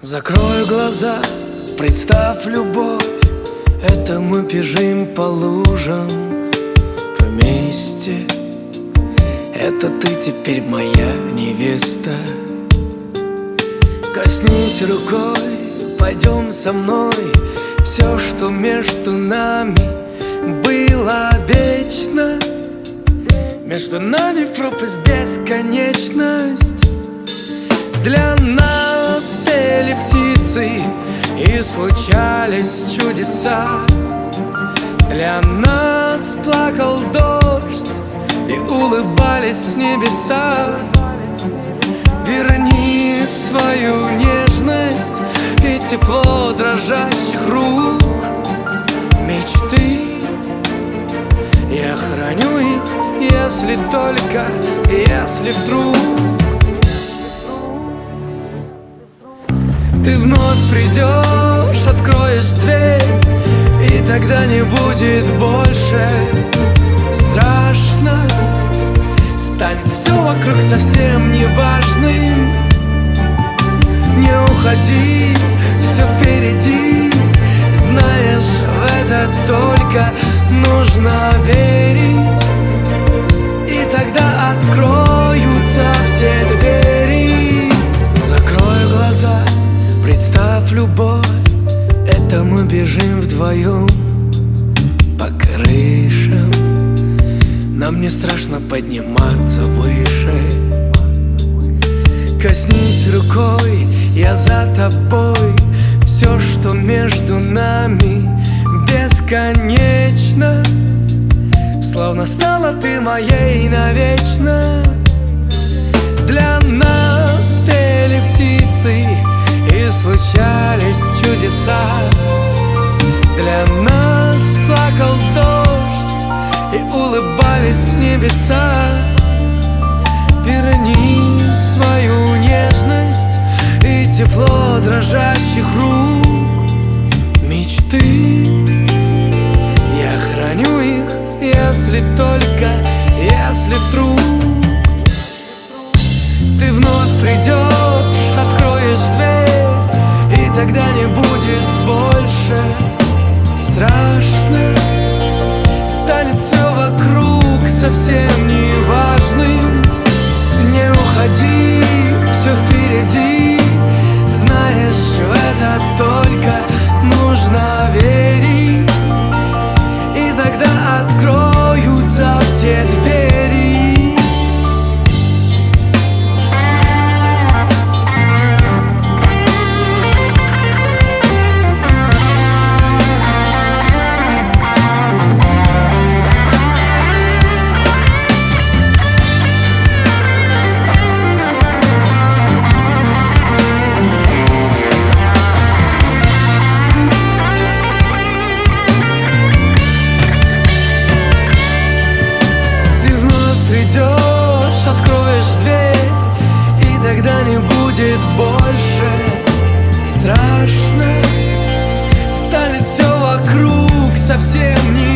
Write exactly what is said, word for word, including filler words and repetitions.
Закрою глаза, представь любовь. Это мы бежим по лужам вместе. Это ты теперь моя невеста. Коснись рукой, пойдем со мной. Все, что между нами было вечно. Между нами пропасть, бесконечность. Для нас пели птицы и случались чудеса. Для нас плакал дождь и улыбались небеса. Верни свою нежность и тепло дрожащих рук. Мечты, я храню их, если только, если вдруг ты вновь придешь, откроешь дверь, и тогда не будет больше страшно. Станет все вокруг совсем неважным. Не уходи, все впереди. Знаешь, в это только нужно верить. И тогда откроются все двери. Закрой глаза, представь любовь. Это мы бежим вдвоем по крышам. Нам не страшно подниматься выше. Коснись рукой, я за тобой. Все, что между нами, бесконечно. Словно стала ты моей навечно. Для нас пели птицы и случались чудеса. Для нас плакал дождь и улыбались небеса. Верни свою нежность и тепло дрожащих рук. Мечты, я храню их, если только, если вдруг ты вновь придешь, откроешь дверь, и тогда не будет больше страшно. Станет все вокруг совсем неважным. Не уходи, все впереди. Знаешь, в это только нужно верить. И тогда откроются все двери. Откроешь дверь, и тогда не будет больше страшно. Станет все вокруг совсем не